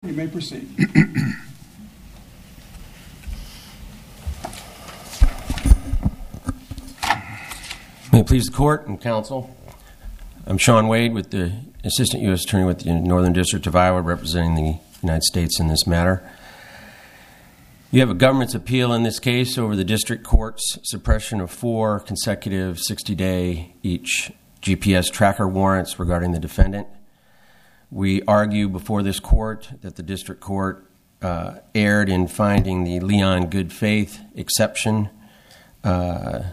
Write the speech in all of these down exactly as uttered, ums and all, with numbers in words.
You may proceed. May it please the court and counsel, I'm Sean Wade with the Assistant U S Attorney with the Northern District of Iowa, representing the United States in this matter. You have a government's appeal in this case over the district court's suppression of four consecutive sixty-day each G P S tracker warrants regarding the defendant. We argue before this court that the district court uh, erred in finding the Leon good faith exception uh,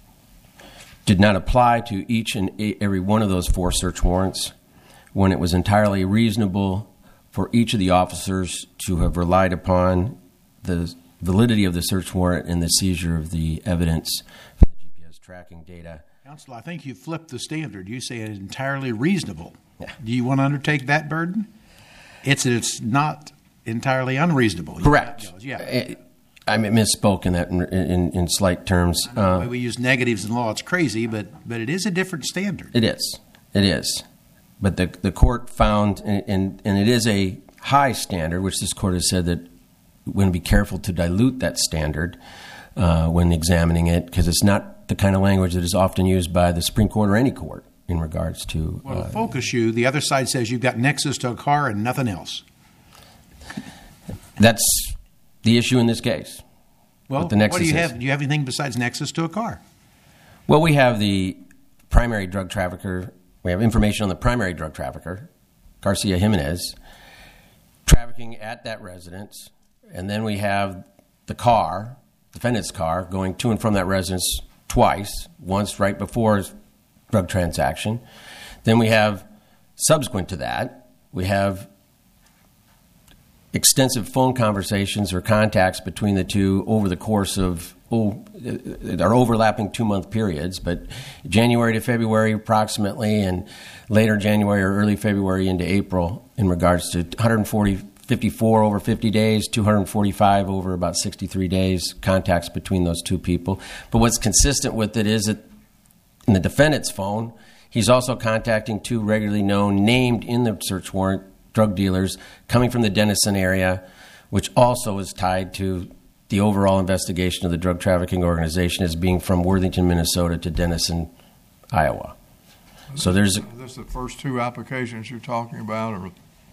did not apply to each and every one of those four search warrants when it was entirely reasonable for each of the officers to have relied upon the validity of the search warrant and the seizure of the evidence from the G P S tracking data. Counsel, I think you flipped the standard. You say it's entirely reasonable. Yeah. Do you want to undertake that burden? It's it's not entirely unreasonable. Correct. Yeah. I misspoke in that in, in, in slight terms. I know the way we use negatives in law, it's crazy, but but it is a different standard. It is. It is. But the the court found, and, and, and it is a high standard, which this court has said that we're going to be careful to dilute that standard uh, when examining it, because it's not the kind of language that is often used by the Supreme Court or any court in regards to... Well, to uh, focus you, the other side says you've got nexus to a car and nothing else. That's the issue in this case. Well, what, the nexus what do you is. have? Do you have anything besides nexus to a car? Well, we have the primary drug trafficker. We have information on the primary drug trafficker, Garcia Jimenez, trafficking at that residence. And then we have the car, defendant's car, going to and from that residence twice, once right before his drug transaction. Then we have, subsequent to that, we have extensive phone conversations or contacts between the two over the course of, oh, they're overlapping two-month periods, but January to February approximately, and later January or early February into April in regards to one hundred forty, fifty-four over fifty days, two hundred forty-five over about sixty-three days, contacts between those two people. But what's consistent with it is that in the defendant's phone, he's also contacting two regularly known, named in the search warrant, drug dealers coming from the Denison area, which also is tied to the overall investigation of the drug trafficking organization as being from Worthington, Minnesota to Denison, Iowa. So there's... Is this the first two applications you're talking about? Or?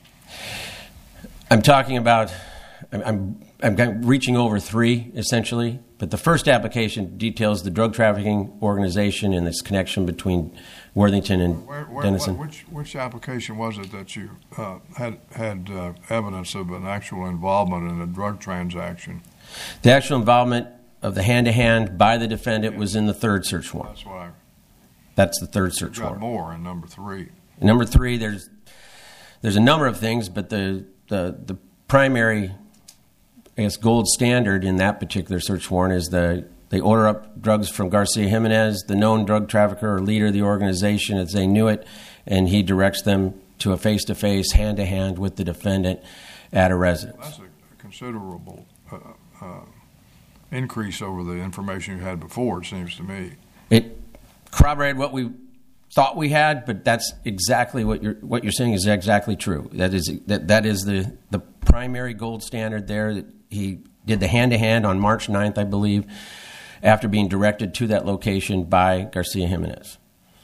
I'm talking about... I'm, I'm, I'm reaching over three, essentially. But the first application details the drug trafficking organization and its connection between Worthington and where, where, Denison. Which, which application was it that you uh, had, had uh, evidence of an actual involvement in a drug transaction? The actual involvement of the hand-to-hand by the defendant was in the third search warrant. That's why. That's the third search You've got warrant. more in number three. Number three, there's there's a number of things, but the the, the primary, I guess, gold standard in that particular search warrant is the they order up drugs from Garcia Jimenez, the known drug trafficker or leader of the organization as they knew it, and he directs them to a face-to-face, hand-to-hand with the defendant at a residence. That's a, a considerable uh, uh, increase over the information you had before, it seems to me. It corroborated what we thought we had, but that's exactly what you're what you're saying is exactly true. That is that that is the the primary gold standard there. That he did the hand-to-hand on March ninth, I believe, after being directed to that location by Garcia Jimenez.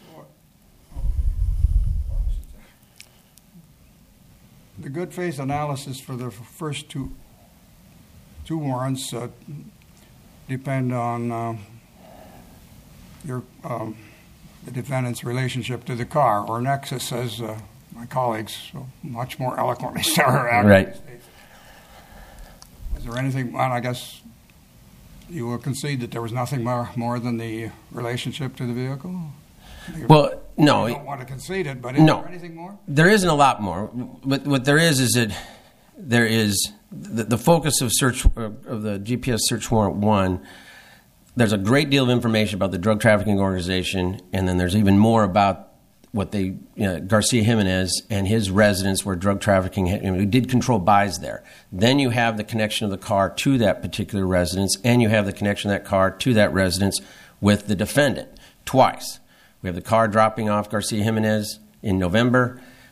The good faith analysis for the first two two warrants uh, depend on uh, your um, the defendant's relationship to the car, or nexus, as uh, my colleagues so much more eloquently say. Right. Is there anything? Well, I guess you will concede that there was nothing more more than the relationship to the vehicle. Well, no. I don't want to concede it, but is no, there anything more? There isn't a lot more. But what there is is that there is the, the focus of search of the G P S search warrant one. There's a great deal of information about the drug trafficking organization, and then there's even more about what they you know, Garcia Jimenez and his residence where drug trafficking you know, did control buys there. Then you have the connection of the car to that particular residence, and you have the connection of that car to that residence with the defendant twice. We have the car dropping off Garcia Jimenez in November,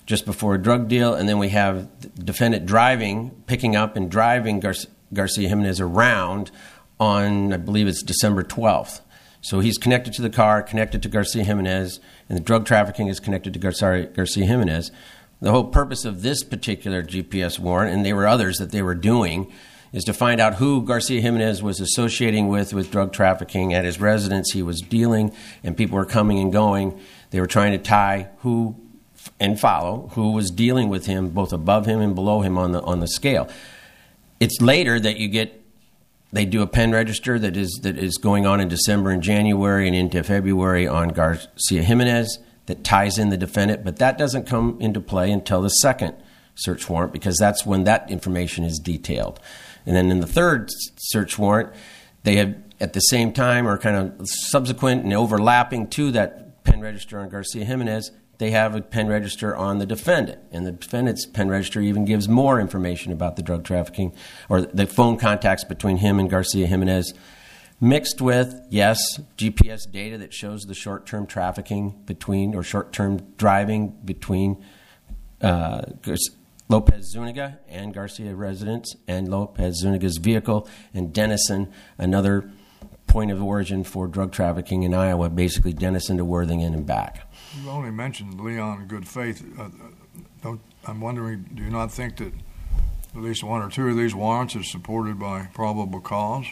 just before a drug deal, and then we have the defendant driving, picking up and driving Gar- Garcia Jimenez around on, I believe it's December twelfth. So he's connected to the car, connected to Garcia Jimenez, and the drug trafficking is connected to Gar- Garcia Jimenez. The whole purpose of this particular G P S warrant, and there were others that they were doing, is to find out who Garcia Jimenez was associating with with drug trafficking. At his residence, he was dealing, and people were coming and going. They were trying to tie who and follow who was dealing with him, both above him and below him on the on the scale. It's later that you get, they do a pen register that is that is going on in December and January and into February on Garcia Jimenez that ties in the defendant, but that doesn't come into play until the second search warrant, because that's when that information is detailed. And then in the third search warrant, they have at the same time, or kind of subsequent and overlapping to that pen register on Garcia Jimenez, they have a pen register on the defendant. And the defendant's pen register even gives more information about the drug trafficking or the phone contacts between him and Garcia Jimenez, mixed with, yes, G P S data that shows the short-term trafficking between, or short-term driving between uh, Lopez Zuniga and Garcia residence, and Lopez Zuniga's vehicle, and Denison, another point of origin for drug trafficking in Iowa, basically Denison to Worthington and back. You only mentioned Leon Good Faith. Uh, don't, I'm wondering, do you not think that at least one or two of these warrants are supported by probable cause?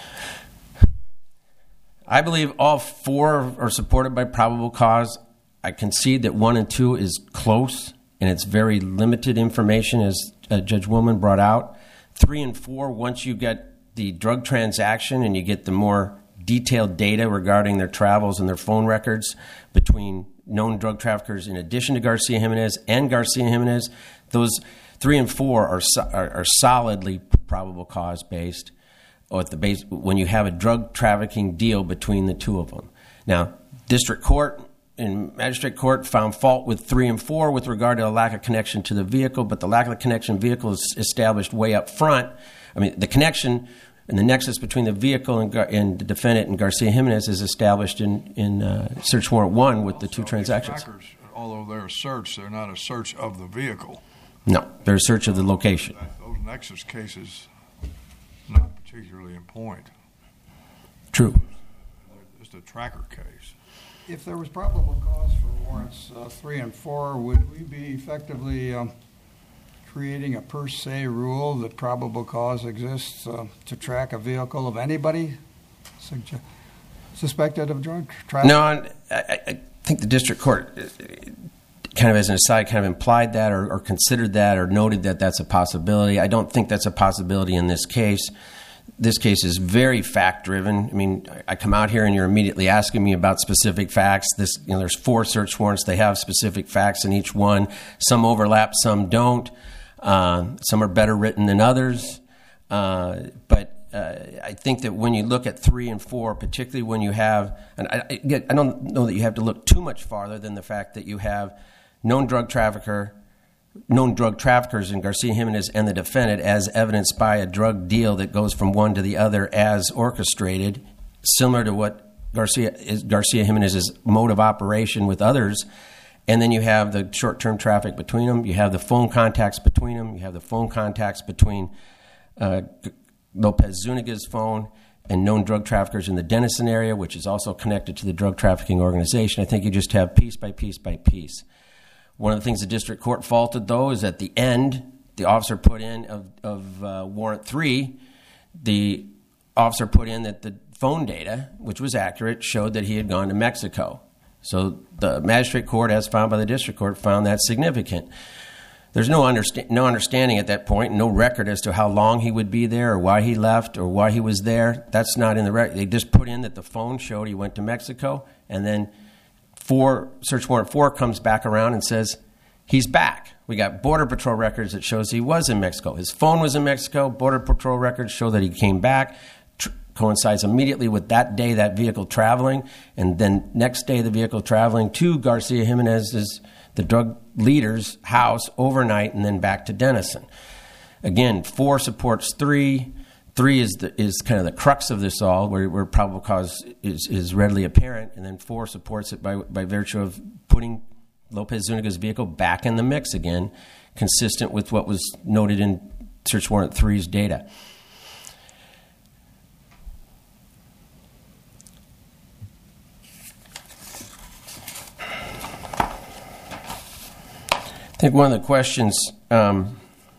I believe all four are supported by probable cause. I concede that one and two is close, and it's very limited information, as uh, Judge Willman brought out. Three and four, once you get the drug transaction and you get the more detailed data regarding their travels and their phone records between known drug traffickers in addition to Garcia Jimenez and Garcia Jimenez, those three and four are so, are, are solidly probable cause based, or at the base when you have a drug trafficking deal between the two of them. Now, district court and magistrate court found fault with three and four with regard to a lack of connection to the vehicle, but the lack of connection vehicle is established way up front. I mean, the connection and the nexus between the vehicle and, and the defendant and Garcia Jimenez is established in, in uh, search warrant one with the two transactions. Trackers, although they're a search, they're not a search of the vehicle. No, they're a search of the location. That, those nexus cases, not particularly in point. True. It's a tracker case. If there was probable cause for warrants uh, three and four, would we be effectively um, creating a per se rule that probable cause exists uh, to track a vehicle of anybody suge- suspected of drug trafficking? No, I, I think the district court, kind of as an aside, kind of implied that or, or considered that or noted that that's a possibility. I don't think that's a possibility in this case. This case is very fact-driven. I mean, I come out here and you're immediately asking me about specific facts. This, you know, there's four search warrants. They have specific facts in each one. Some overlap, some don't. Uh, some are better written than others. Uh, but uh, I think that when you look at three and four, particularly when you have, and I, I, I don't know that you have to look too much farther than the fact that you have known drug trafficker, known drug traffickers in Garcia Jimenez and the defendant, as evidenced by a drug deal that goes from one to the other as orchestrated, similar to what Garcia is, Garcia Jimenez's mode of operation with others. And then you have the short-term traffic between them. You have the phone contacts between them. You have the phone contacts between uh, Lopez Zuniga's phone and known drug traffickers in the Denison area, which is also connected to the drug trafficking organization. I think you just have piece by piece by piece. One of the things the district court faulted, though, is at the end, the officer put in of, of uh, warrant three, the officer put in that the phone data, which was accurate, showed that he had gone to Mexico. So the magistrate court, as found by the district court, found that significant. There's no, understa- no understanding at that point, no record as to how long he would be there or why he left or why he was there. That's not in the record. They just put in that the phone showed he went to Mexico, and then four, search warrant four comes back around and says he's back. We got Border Patrol records that shows he was in Mexico. His phone was in Mexico. Border Patrol records show that he came back. Tr- coincides immediately with that day, that vehicle traveling, and then next day the vehicle traveling to Garcia Jimenez's, the drug leader's house overnight, and then back to Denison. Again, four supports three. Three is the, is kind of the crux of this all, where, where probable cause is, is readily apparent, and then four supports it by by virtue of putting Lopez Zuniga's vehicle back in the mix again, consistent with what was noted in Search Warrant three's data. I think one of the questions um,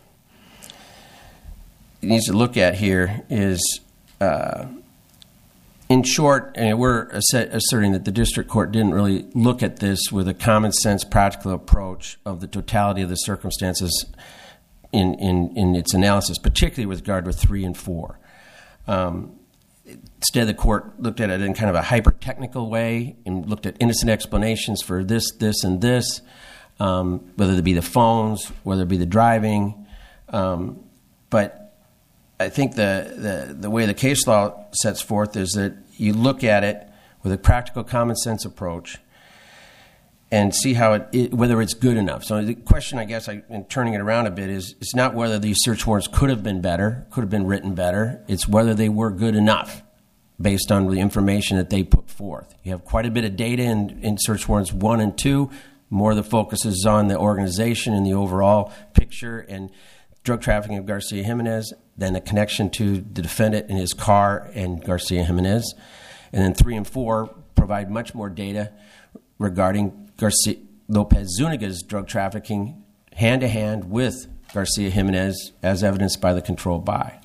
it needs to look at here is, uh, in short, and we're asserting that the district court didn't really look at this with a common sense, practical approach of the totality of the circumstances in, in, in its analysis, particularly with regard to three and four. Um, instead, the court looked at it in kind of a hyper-technical way and looked at innocent explanations for this, this, and this. Um, whether it be the phones, whether it be the driving. Um, but I think the, the, the way the case law sets forth is that you look at it with a practical common sense approach and see how it, it whether it's good enough. So the question, I guess, I, in turning it around a bit, is it's not whether these search warrants could have been better, could have been written better. It's whether they were good enough based on the information that they put forth. You have quite a bit of data in, in search warrants one and two. More of the focus is on the organization and the overall picture and drug trafficking of Garcia Jimenez, then a connection to the defendant in his car and Garcia Jimenez. And then three and four provide much more data regarding Garcia Lopez Zuniga's drug trafficking hand-to-hand with Garcia Jimenez as evidenced by the controlled buy.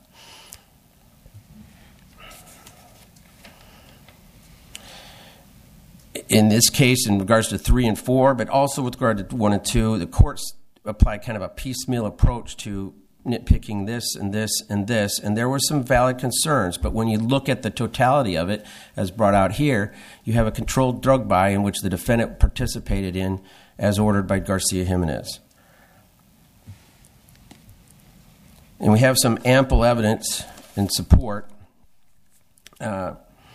In this case, in regards to three and four, but also with regard to one and two, the courts applied kind of a piecemeal approach to nitpicking this and this and this, and there were some valid concerns. But when you look at the totality of it, as brought out here, you have a controlled drug buy in which the defendant participated in as ordered by Garcia Jimenez. And we have some ample evidence and support uh,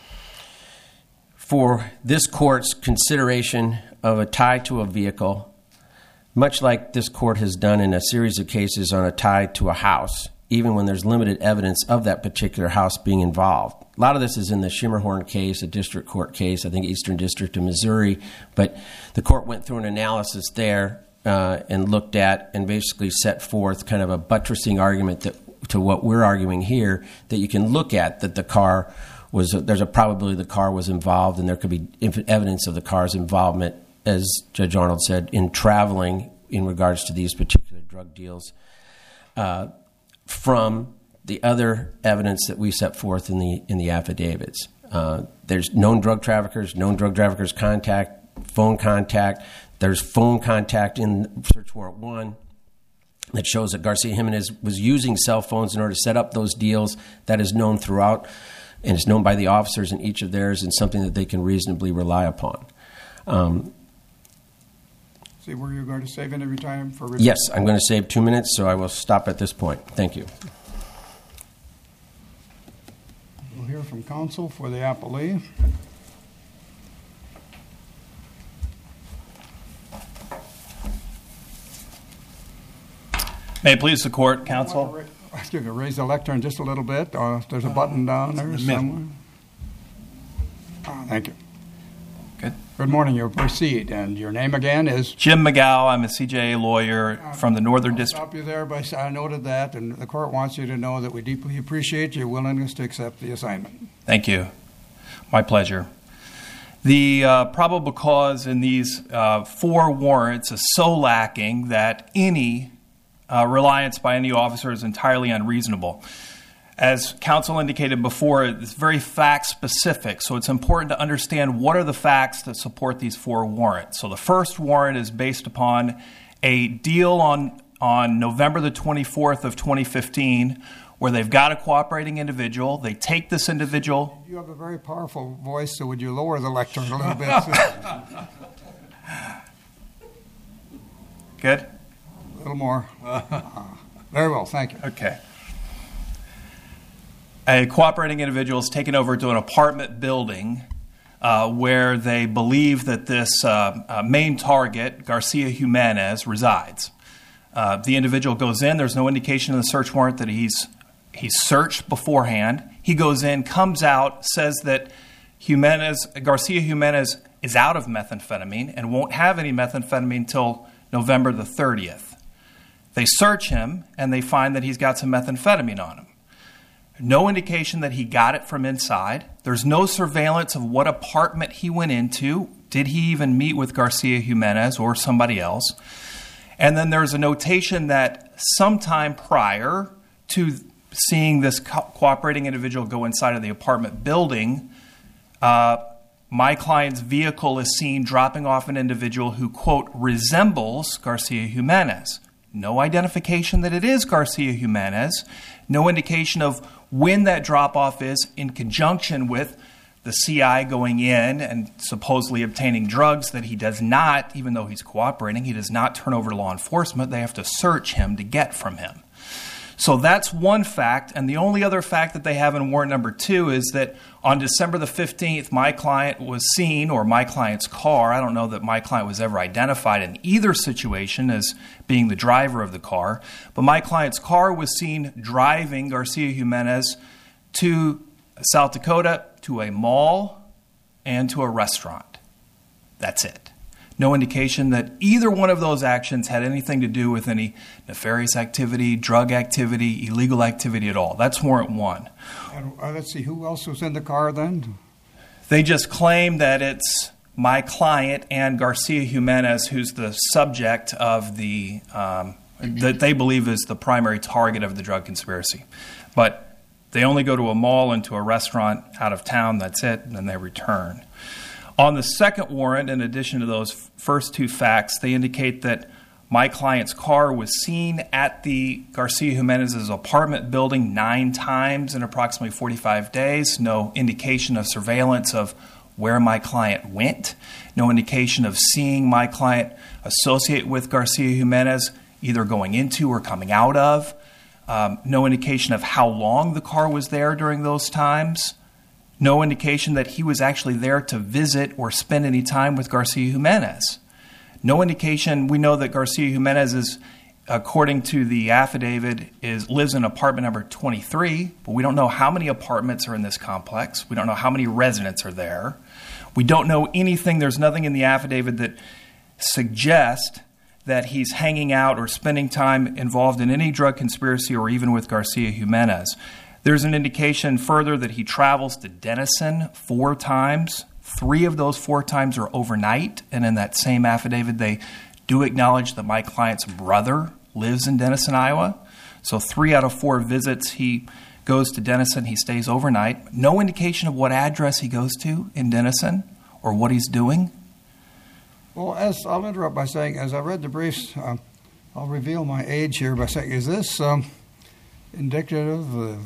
for this court's consideration of a tie to a vehicle, much like this court has done in a series of cases on a tie to a house, even when there's limited evidence of that particular house being involved. A lot of this is in the Schimmerhorn case, a district court case, I think Eastern District of Missouri, but the court went through an analysis there uh, and looked at and basically set forth kind of a buttressing argument that, to what we're arguing here, that you can look at that the car was, there's a probability the car was involved and there could be evidence of the car's involvement, as Judge Arnold said, in traveling in regards to these particular drug deals uh, from the other evidence that we set forth in the in the affidavits. Uh, there's known drug traffickers, known drug traffickers contact, phone contact. There's phone contact in search warrant one that shows that Garcia Jimenez was using cell phones in order to set up those deals. That is known throughout, and it's known by the officers in each of theirs, and something that they can reasonably rely upon. Um, See where you're going to save any time for review? yes, I'm going to save two minutes, so I will stop at this point. Thank you. We'll hear from counsel for the appellee. May it please the court, counsel. Excuse me, raise the lectern just a little bit. Uh, there's a button down there somewhere. Oh, thank you. Good. Good morning. You'll proceed. And your name again is? Jim McGow. I'm a C J A lawyer from the Northern I'll District. stop you there. By, I noted that, and the court wants you to know that we deeply appreciate your willingness to accept the assignment. Thank you. My pleasure. The uh, probable cause in these uh, four warrants is so lacking that any uh, reliance by any officer is entirely unreasonable. As counsel indicated before, it's very fact-specific, so it's important to understand what are the facts that support these four warrants. So the first warrant is based upon a deal on, on November the twenty-fourth of twenty fifteen where they've got a cooperating individual. They take this individual. You have a very powerful voice, so would you lower the lectern a little bit? Good? A little more. Uh, very well, thank you. Okay. A cooperating individual is taken over to an apartment building uh, where they believe that this uh, uh, main target, Garcia Jimenez, resides. Uh, the individual goes in. There's no indication in the search warrant that he's he's searched beforehand. He goes in, comes out, says that Jimenez, Garcia Jimenez is out of methamphetamine and won't have any methamphetamine until November the thirtieth. They search him and they find that he's got some methamphetamine on him. No indication that he got it from inside. There's no surveillance of what apartment he went into. Did he even meet with Garcia Jimenez or somebody else? And then there's a notation that sometime prior to seeing this co- cooperating individual go inside of the apartment building, uh, my client's vehicle is seen dropping off an individual who, quote, resembles Garcia Jimenez. No identification that it is Garcia Jimenez. No indication of when that drop-off is in conjunction with the C I going in and supposedly obtaining drugs that he does not, even though he's cooperating, he does not turn over to law enforcement. They have to search him to get from him. So that's one fact. And the only other fact that they have in warrant number two is that on December the fifteenth, my client was seen, or my client's car, I don't know that my client was ever identified in either situation as being the driver of the car, but my client's car was seen driving Garcia Jimenez to South Dakota, to a mall, and to a restaurant. That's it. No indication that either one of those actions had anything to do with any nefarious activity, drug activity, illegal activity at all. That's warrant one. And, uh, let's see, who else was in the car then? They just claim that it's my client and Garcia Jimenez who's the subject of the, um, that they believe is the primary target of the drug conspiracy. But they only go to a mall and to a restaurant out of town, that's it, and then they return. On the second warrant, in addition to those first two facts, they indicate that my client's car was seen at the Garcia Jimenez's apartment building nine times in approximately forty-five days. No indication of surveillance of where my client went. No indication of seeing my client associate with Garcia Jimenez, either going into or coming out of. Um, no indication of how long the car was there during those times. No indication that he was actually there to visit or spend any time with Garcia Jimenez. No indication. We know that Garcia Jimenez is, according to the affidavit, is lives in apartment number twenty-three, but we don't know how many apartments are in this complex. We don't know how many residents are there. We don't know anything. There's nothing in the affidavit that suggests that he's hanging out or spending time involved in any drug conspiracy or even with Garcia Jimenez. There's an indication further that he travels to Denison four times. Three of those four times are overnight. And in that same affidavit, they do acknowledge that my client's brother lives in Denison, Iowa. So three out of four visits, he goes to Denison. He stays overnight. No indication of what address he goes to in Denison or what he's doing. Well, as I'll interrupt by saying, as I read the briefs, uh, I'll reveal my age here by saying, is this um, indicative of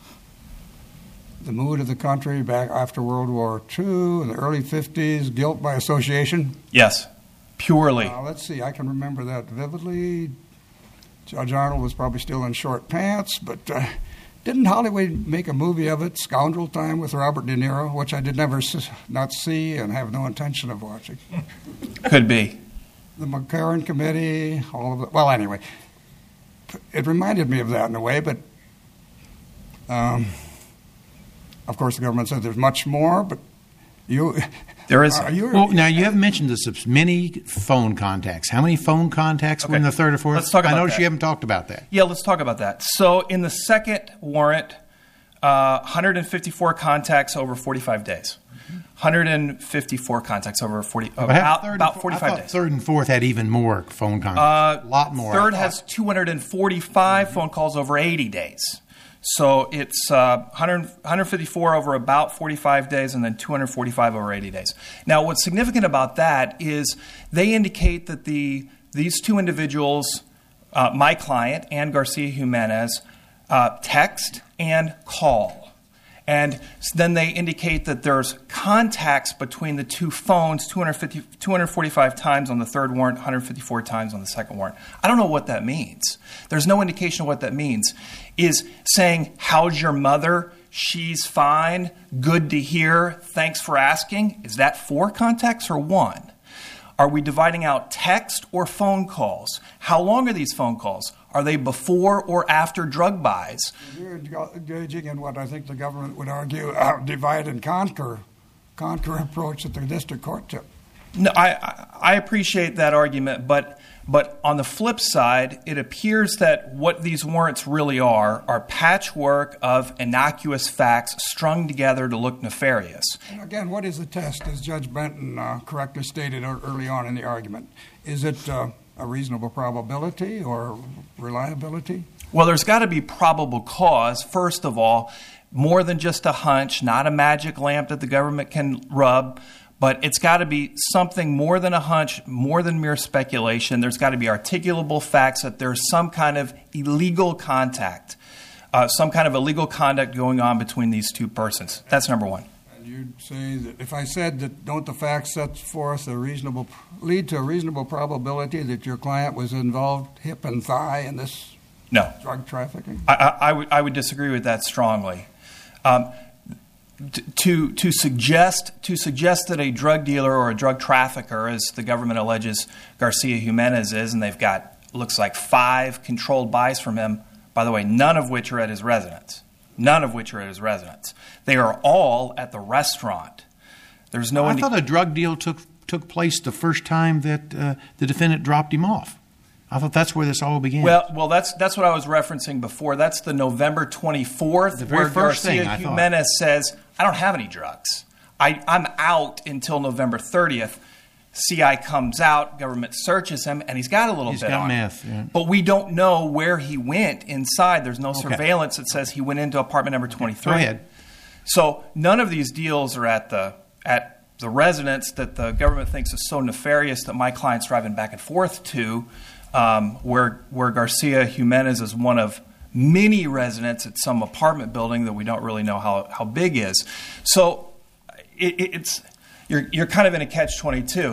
the mood of the country back after World War Two in the early fifties, guilt by association? Yes, purely. Uh, let's see, I can remember that vividly. Judge Arnold was probably still in short pants, but uh, didn't Hollywood make a movie of it, Scoundrel Time, with Robert De Niro, which I did never s- not see and have no intention of watching? Could be. The McCarran Committee, all of it. Well, anyway, it reminded me of that in a way, but um, of course the government said there's much more, but you... There is. Are you, Well, now you haven't mentioned the subs- many phone contacts. How many phone contacts were in Okay. the third or fourth? Let's talk about I noticed that. you haven't talked about that. Yeah, let's talk about that. So in the second warrant, uh, one hundred fifty-four contacts over forty-five days. one hundred fifty-four contacts over forty, But how- about, third and about four- forty-five I thought days. third and fourth had even more phone contacts. Uh, a lot more. Third I has thought. two hundred forty-five phone calls over eighty days. So it's uh, one hundred, one hundred fifty-four over about forty-five days and then two hundred forty-five over eighty days. Now, what's significant about that is they indicate that the these two individuals, uh, my client and Garcia Jimenez, uh, text and call. And then they indicate that there's contacts between the two phones two hundred fifty, two hundred forty-five times on the third warrant, one hundred fifty-four times on the second warrant. I don't know what that means. There's no indication of what that means. Is saying, how's your mother? She's fine. Good to hear. Thanks for asking. Is that four contacts or one? Are we dividing out text or phone calls? How long are these phone calls? Are they before or after drug buys? You're engaging in what I think the government would argue, uh, divide and conquer, conquer approach that the district court took. No, I, I appreciate that argument, but but on the flip side, it appears that what these warrants really are are patchwork of innocuous facts strung together to look nefarious. And again, what is the test, as Judge Benton uh, correctly stated early on in the argument? Is it uh, a reasonable probability or reliability? Well, there's got to be probable cause, first of all, more than just a hunch, not a magic lamp that the government can rub, but it's got to be something more than a hunch, more than mere speculation. There's got to be articulable facts that there's some kind of illegal contact, uh, some kind of illegal conduct going on between these two persons. That's number one. And you'd say that if I said that don't the facts set forth a reasonable, lead to a reasonable probability that your client was involved hip and thigh in this No. drug trafficking? I, I, I, would, I would disagree with that strongly. Um, To to suggest to suggest that a drug dealer or a drug trafficker, as the government alleges Garcia Jimenez is, and they've got looks like five controlled buys from him. By the way, none of which are at his residence. None of which are at his residence. They are all at the restaurant. There's no. I indi- thought a drug deal took took place the first time that uh, the defendant dropped him off. I thought that's where this all began. Well, well, that's that's what I was referencing before. That's the November twenty-fourth, The very where first Garcia thing, I thought. Jimenez says, "I don't have any drugs. I, I'm out until November thirtieth." C I comes out, government searches him, and he's got a little He's bit got on meth, him. yeah. But we don't know where he went inside. There's no Okay. surveillance that says he went into apartment number twenty-three. Go ahead. So none of these deals are at the at the residence that the government thinks is so nefarious that my client's driving back and forth to, um, where where Garcia Jimenez is one of many residents at some apartment building that we don't really know how, how big is. So it, it's you're you're kind of in a catch twenty-two.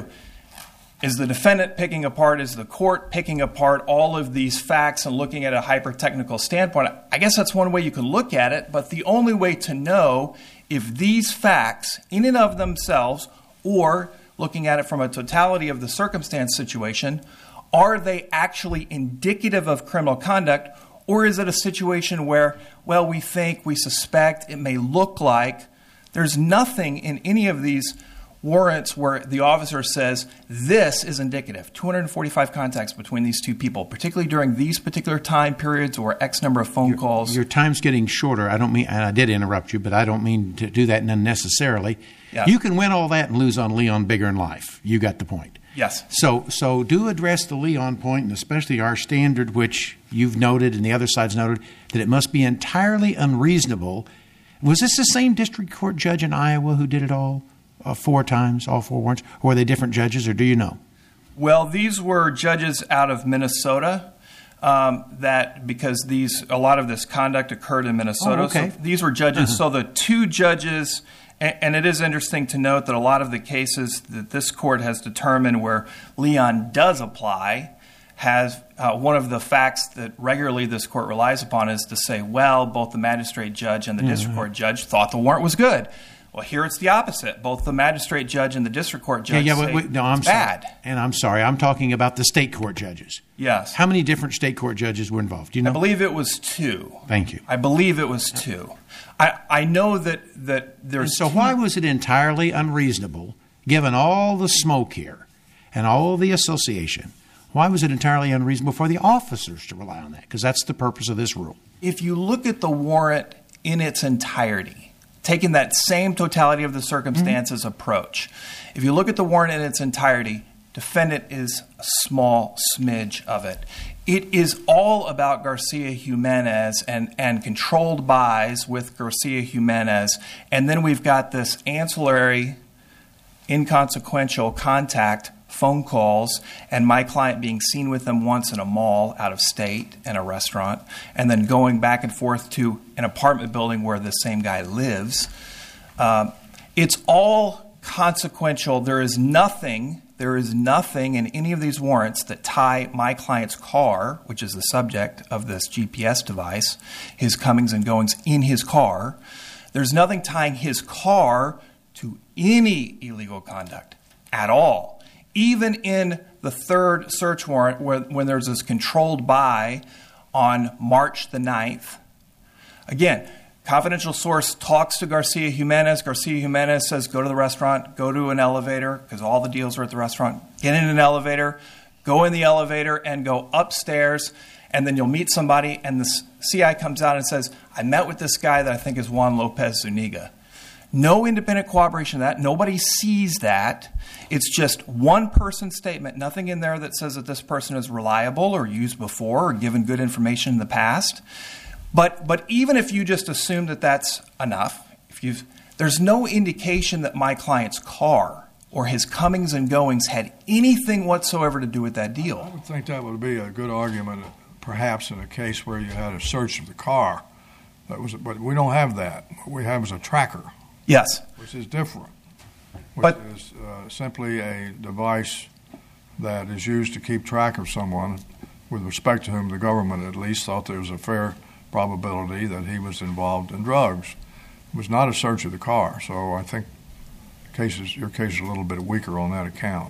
Is the defendant picking apart, is the court picking apart all of these facts and looking at a hyper-technical standpoint? I guess that's one way you can look at it, but the only way to know if these facts, in and of themselves, or looking at it from a totality of the circumstance situation, are they actually indicative of criminal conduct, or is it a situation where, well, we think, we suspect, it may look like? There's nothing in any of these warrants where the officer says this is indicative. two hundred forty-five contacts between these two people, particularly during these particular time periods or X number of phone your, calls. Your time's getting shorter. I don't mean, and I did interrupt you, but I don't mean to do that unnecessarily. Yeah. You can win all that and lose on Leon bigger in life. You got the point. Yes. So, so do address the Leon point, and especially our standard, which you've noted and the other side's noted, that it must be entirely unreasonable. Was this the same district court judge in Iowa who did it all? Uh, four times, all four warrants? Or were they different judges, or do you know? Well, these were judges out of Minnesota. Um, that because these a lot of this conduct occurred in Minnesota. Oh, okay. So these were judges. Uh-huh. So the two judges, and, and it is interesting to note that a lot of the cases that this court has determined where Leon does apply has uh, one of the facts that regularly this court relies upon is to say, well, both the magistrate judge and the mm-hmm. district court judge thought the warrant was good. Well, here it's the opposite. Both the magistrate judge and the district court judge yeah, yeah, say wait, wait, no, I'm it's sorry. bad. And I'm sorry, I'm talking about the state court judges. Yes. How many different state court judges were involved? Do you know? I believe it was two. Thank you. I believe it was two. I, I know that, that there's... And so two. why was it entirely unreasonable, given all the smoke here and all the association, why was it entirely unreasonable for the officers to rely on that? Because that's the purpose of this rule. If you look at the warrant in its entirety, taking that same totality of the circumstances mm-hmm. approach, if you look at the warrant in its entirety, defendant is a small smidge of it. It is all about Garcia Jimenez and, and controlled buys with Garcia Jimenez. And then we've got this ancillary, inconsequential contact, phone calls, and my client being seen with them once in a mall out of state in a restaurant, and then going back and forth to an apartment building where the same guy lives. Um, it's all consequential. There is nothing, there is nothing in any of these warrants that tie my client's car, which is the subject of this G P S device, his comings and goings in his car. There's nothing tying his car to any illegal conduct at all. Even in the third search warrant, where, when there's this controlled buy on March the ninth, again, confidential source talks to Garcia Jimenez. Garcia Jimenez says, go to the restaurant, go to an elevator, because all the deals are at the restaurant. Get in an elevator, go in the elevator, and go upstairs, and then you'll meet somebody, and the C I comes out and says, I met with this guy that I think is Juan Lopez Zuniga. No independent corroboration of that. Nobody sees that. It's just one person's statement, nothing in there that says that this person is reliable or used before or given good information in the past. But but even if you just assume that that's enough, if you've, there's no indication that my client's car or his comings and goings had anything whatsoever to do with that deal. I would think that would be a good argument, perhaps in a case where you had a search of the car. That was, but we don't have that. What we have is a tracker. Yes. Which is different. Which But, is uh, simply a device that is used to keep track of someone with respect to whom the government at least thought there was a fair probability that he was involved in drugs. It was not a search of the car, so I think cases, your case is a little bit weaker on that account.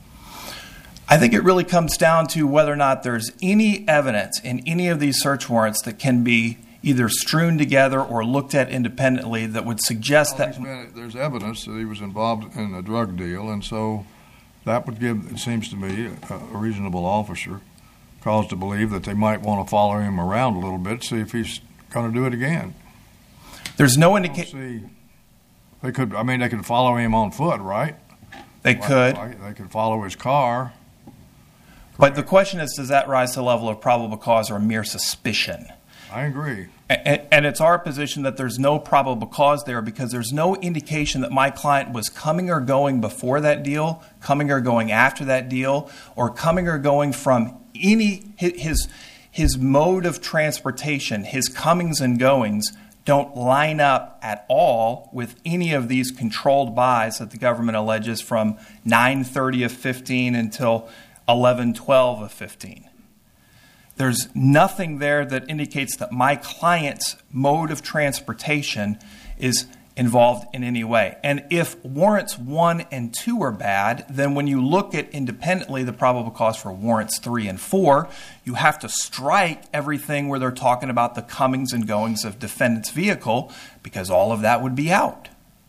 I think it really comes down to whether or not there's any evidence in any of these search warrants that can be either strewn together or looked at independently that would suggest well, that... Been, there's evidence that he was involved in a drug deal, and so that would give, it seems to me, a, a reasonable officer cause to believe that they might want to follow him around a little bit, see if he's going to do it again. There's no indication... They could, I mean, they could follow him on foot, right? They like, could. Like they could follow his car. But the question is, does that rise to the level of probable cause or mere suspicion? I agree. And it's our position that there's no probable cause there because there's no indication that my client was coming or going before that deal, coming or going after that deal, or coming or going from any, his, his mode of transportation, his comings and goings don't line up at all with any of these controlled buys that the government alleges from nine thirty of fifteen until eleven twelve of fifteen. There's nothing there that indicates that my client's mode of transportation is involved in any way. And if warrants one and two are bad, then when you look at independently the probable cause for warrants three and four, you have to strike everything where they're talking about the comings and goings of defendant's vehicle because all of that would be out.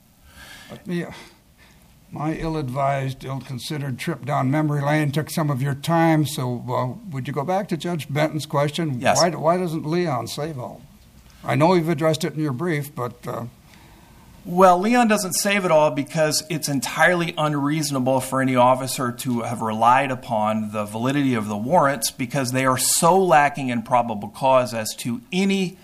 But me, my ill-advised, ill-considered trip down memory lane took some of your time, so uh, would you go back to Judge Benton's question? Yes. Why, why doesn't Leon save all? I know you've addressed it in your brief, but... Uh, Well, Leon doesn't save it all because it's entirely unreasonable for any officer to have relied upon the validity of the warrants because they are so lacking in probable cause as to any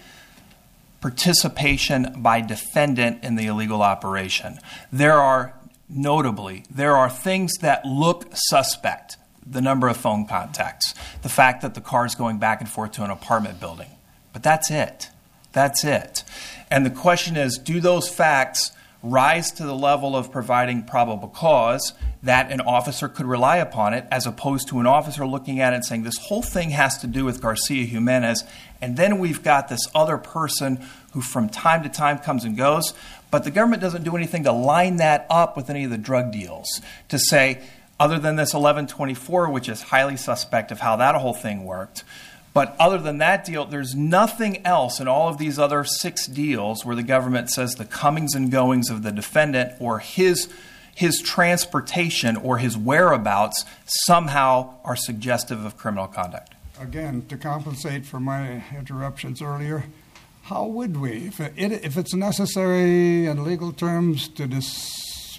participation by defendant in the illegal operation. There are, notably, there are things that look suspect. The number of phone contacts, the fact that the car is going back and forth to an apartment building. But that's it. That's it. And the question is, do those facts rise to the level of providing probable cause that an officer could rely upon it as opposed to an officer looking at it and saying, this whole thing has to do with Garcia Jimenez, and then we've got this other person who from time to time comes and goes, but the government doesn't do anything to line that up with any of the drug deals to say, other than this eleven twenty-four, which is highly suspect of how that whole thing worked, but other than that deal, there's nothing else in all of these other six deals where the government says the comings and goings of the defendant or his his transportation or his whereabouts somehow are suggestive of criminal conduct. Again, to compensate for my interruptions earlier, how would we, if, it, if it's necessary in legal terms to, dis,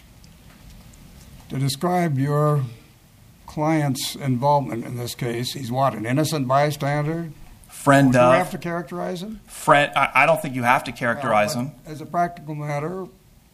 to describe your client's involvement in this case, he's what, an innocent bystander? Friend Would of. you have to characterize him? Friend. I, I don't think you have to characterize Well, him. As a practical matter,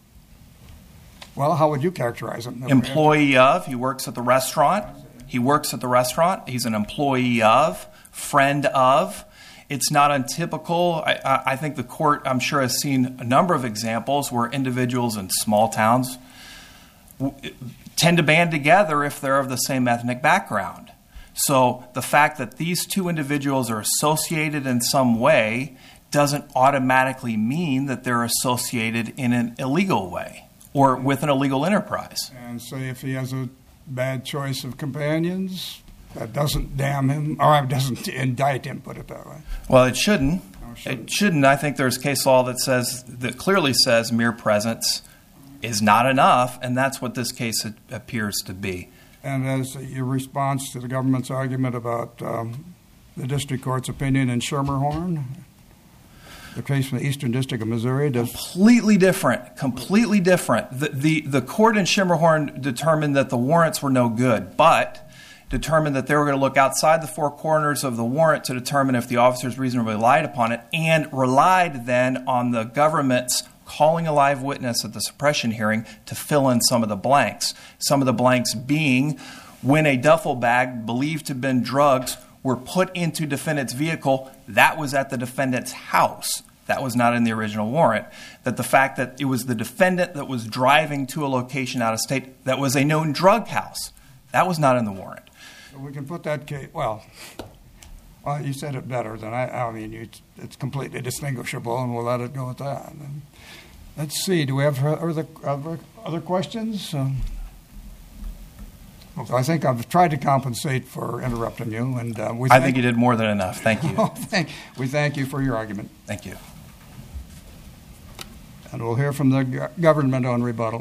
well, how would you characterize him? Employee of. He works at the restaurant. He works at the restaurant. He's an employee of. Friend of. It's not untypical. I, I, I think the court, I'm sure, has seen a number of examples where individuals in small towns w- tend to band together if they're of the same ethnic background. So the fact that these two individuals are associated in some way doesn't automatically mean that they're associated in an illegal way or with an illegal enterprise. And say if he has a bad choice of companions, that doesn't damn him, or doesn't indict him, put it that way. Well, it shouldn't. No, It shouldn't. I think there's case law that says that clearly says mere presence is not enough, and that's what this case appears to be. And as your response to the government's argument about um, the district court's opinion in Schermerhorn, the case from the Eastern District of Missouri, does completely different. Completely different. The the, the court in Schermerhorn determined that the warrants were no good, but determined that they were going to look outside the four corners of the warrant to determine if the officers reasonably relied upon it, and relied then on the government's calling a live witness at the suppression hearing to fill in some of the blanks. Some of the blanks being when a duffel bag believed to have been drugs were put into defendant's vehicle, that was at the defendant's house. That was not in the original warrant. That the fact that it was the defendant that was driving to a location out of state that was a known drug house, that was not in the warrant. we can put that case, well, well, you said it better than I, I mean, you, it's completely distinguishable, and we'll let it go at that. And let's see, do we have other, other, other questions? Um, so I think I've tried to compensate for interrupting you, and uh, we I thank, think you did more than enough. Thank you. thank, we thank you for your argument. Thank you. And we'll hear from the go- government on rebuttal.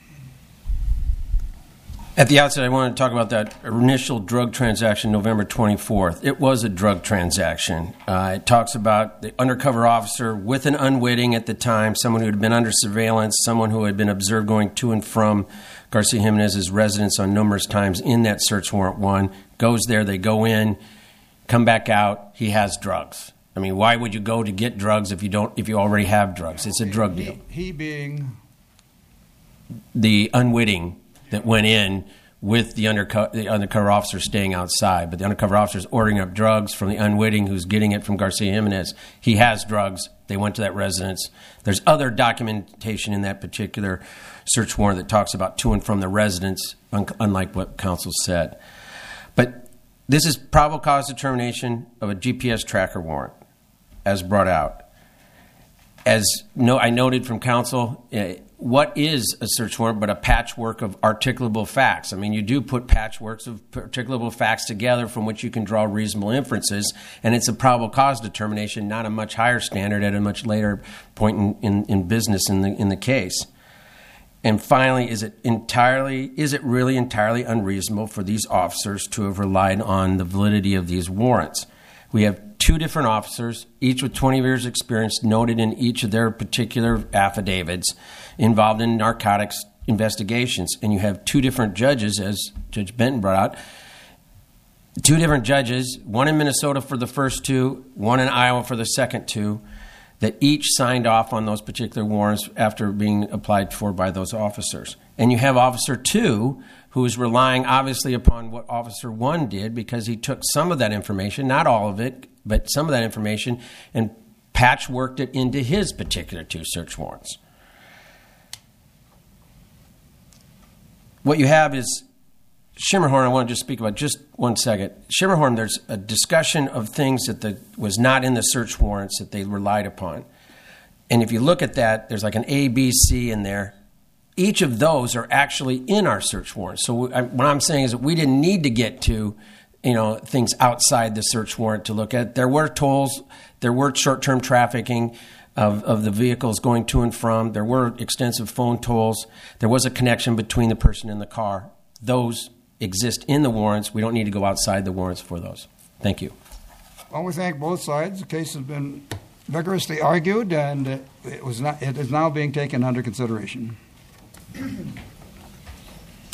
At the outset, I want to talk about that initial drug transaction, November twenty-fourth. It was a drug transaction. Uh, it talks about the undercover officer with an unwitting at the time, someone who had been under surveillance, someone who had been observed going to and from Garcia Jimenez's residence on numerous times in that search warrant one, goes there, they go in, come back out, he has drugs. I mean, why would you go to get drugs if you don't, if you already have drugs? It's a drug deal. He, he being? The unwitting that went in with the undercover, the undercover officer staying outside. But the undercover officer is ordering up drugs from the unwitting who's getting it from Garcia Jimenez. He has drugs. They went to that residence. There's other documentation in that particular search warrant that talks about to and from the residence, un- unlike what counsel said. But this is probable cause determination of a G P S tracker warrant, as brought out. As no, I noted from counsel, uh, what is a search warrant but a patchwork of articulable facts? I mean, you do put patchworks of articulable facts together from which you can draw reasonable inferences, and it's a probable cause determination, not a much higher standard at a much later point in, in, in business in the in the case. And finally, is it entirely, is it really entirely unreasonable for these officers to have relied on the validity of these warrants? We have two different officers, each with twenty years experience, noted in each of their particular affidavits, involved in narcotics investigations. And you have two different judges, as Judge Benton brought out, two different judges, one in Minnesota for the first two, one in Iowa for the second two, that each signed off on those particular warrants after being applied for by those officers. And you have Officer two, who is relying obviously upon what Officer one did, because he took some of that information, not all of it, but some of that information, and patchworked it into his particular two search warrants. What you have is Schermerhorn. I want to just speak about just one second. Schermerhorn, there's a discussion of things that the, was not in the search warrants that they relied upon. And if you look at that, there's like an A, B, C in there. Each of those are actually in our search warrant. So I, what I'm saying is that we didn't need to get to, you know, things outside the search warrant to look at. There were tolls, there were short-term trafficking of, of the vehicles going to and from. There were extensive phone tolls. There was a connection between the person and the car. Those exist in the warrants. We don't need to go outside the warrants for those. Thank you. Well, we thank both sides. The case has been vigorously argued, and it was not. It is now being taken under consideration.